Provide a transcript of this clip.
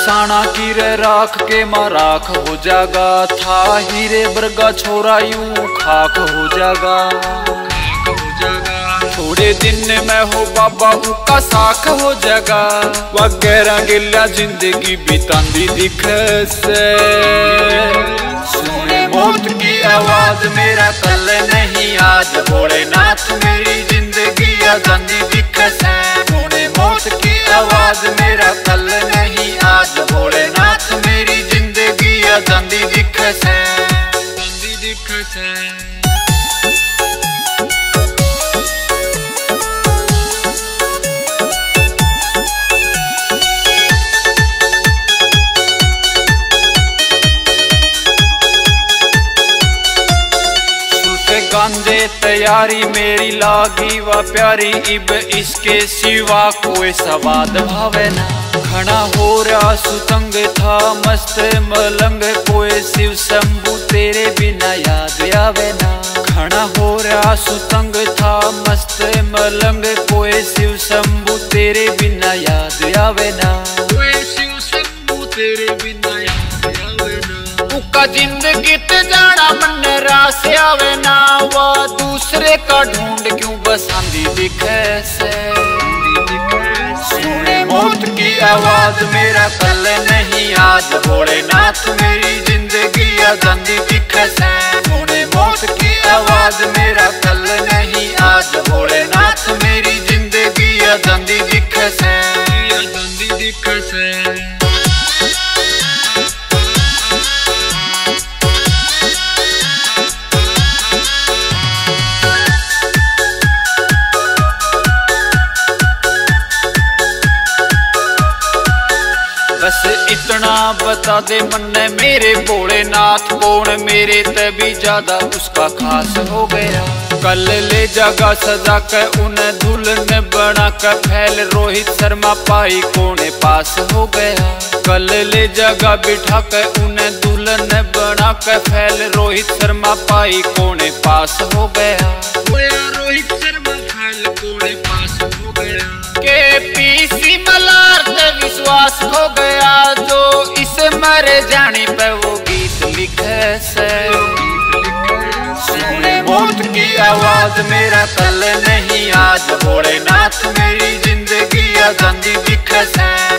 साना की रे राख के माराख हो जागा था, हीरे बरगा छोरा यूं खाक हो जागा। थोड़े दिन में हो बाबा का साख हो जागा, वगैरह गिला जिंदगी बितांदी दिख से। सुने मौत की आवाज मेरा कल नहीं आज, भोलेनाथ मेरी जिंदगी आजादी दिख से। सुने मौत की आवाज मेरा कल नहीं आज, भोलेनाथ मेरी जिंदगी आजादी दिख से। गांजे तैयारी मेरी लागी व प्यारी, इब इसके सिवा कोई सवाद भावे ना। खड़ा हो रहा सुतंग था मस्त मलंग, कोई शिव शंभु तेरे बिना याद आवे ना। खड़ा हो रहा सुतंग था मस्त मलंग, कोई शिव शंभु तेरे बिना याद आवे ना। कोई शिव शंभु तेरे बिना याद आवे ना। उका जिंदगी ते जाना मन रास आवे ना, वह दूसरे का ढूंढ क्यों बसांदी दिखे से। सुने मौत की आवाज मेरा कल नहीं आज, भोलेनाथ मेरी जिंदगी आजादी दिखे से। सुने मौत की आवाज मेरा कल नहीं आज, भोलेनाथ मेरी जिंदगी आजादी दिखे से। आजादी दिखे से। बस इतना बता दे मन्ने मेरे भोलेनाथ, कौन मेरे ते भी ज्यादा उसका खास हो गया। कल ले जगह सजा के उन्हें दुल्हन बना के, फैल रोहित शर्मा पाई कोने पास हो गया। कल ले जगह बिठा के उन्हें दुल्हन बना के, फैल रोहित शर्मा पाई कोने पास हो गया। रोहित शर्मा फैल कोने पास हो गया। के पीसी मलार ते विश्वास हो गया, जो इस मरे जाने पे वो गीत लिखे से। सुने मौत की आवाज मेरा कल नहीं आज, भोलेनाथ मेरी जिंदगी आजादी दिखे से।